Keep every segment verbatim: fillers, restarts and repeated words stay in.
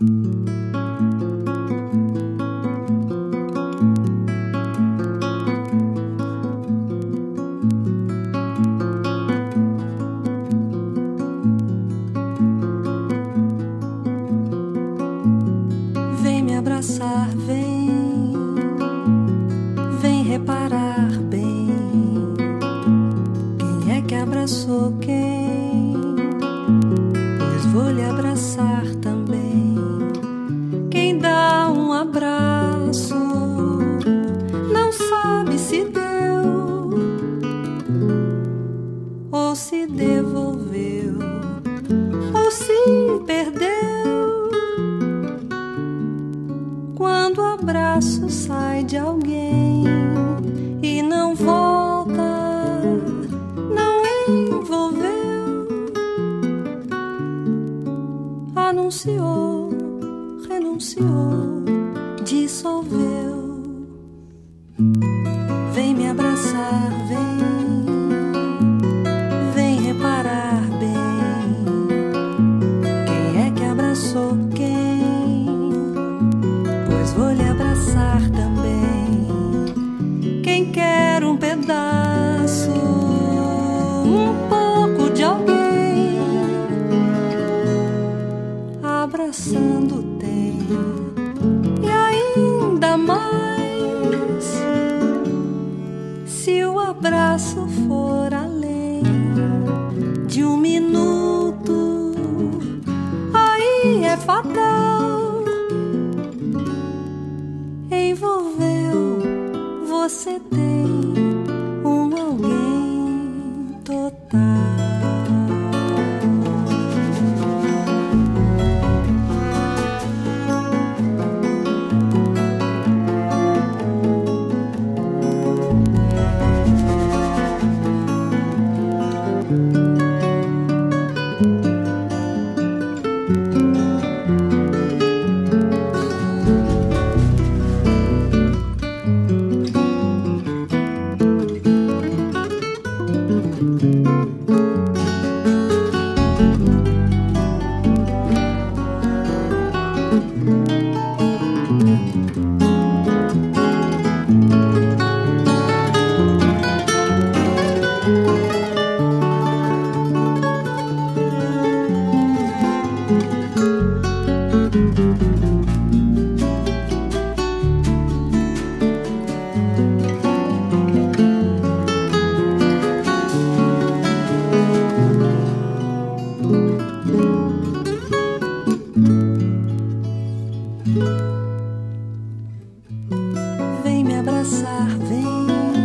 Vem me abraçar, vem, vem reparar bem. Quem é que abraçou quem? Pois vou lhe abraçar também. Quem dá um abraço não sabe se deu ou se devolveu ou se perdeu. Quando o abraço sai de alguém e não volta, não envolveu, anunciou, renunciou, dissolveu. Vem me abraçar, vem, vem reparar bem. Quem é que abraçou quem? Pois vou lhe abraçar também. Quem quer um pedaço, um pouco de alguém, abraçando tem. E ainda mais, se o abraço for além de um minuto, aí é fatal. Envolveu, você tem um alguém total. Vem me abraçar, vem,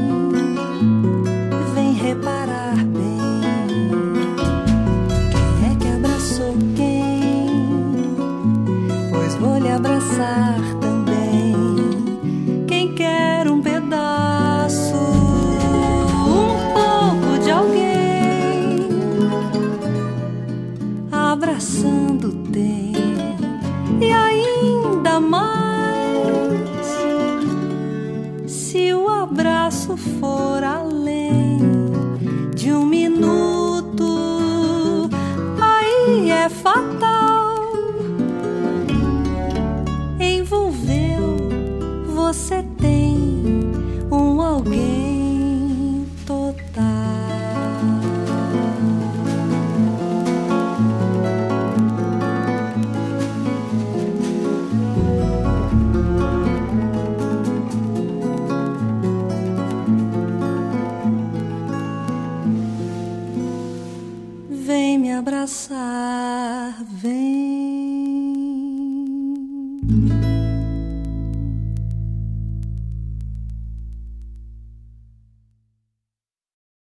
vem reparar bem. Quem é que abraçou quem? Pois vou lhe abraçar também. Quem quer um pedaço, um pouco de alguém, abraçando tem. E ainda mais, se o abraço for além de um minuto, aí é fatal. Envolveu, você tem um alguém total. Vem me abraçar, vem.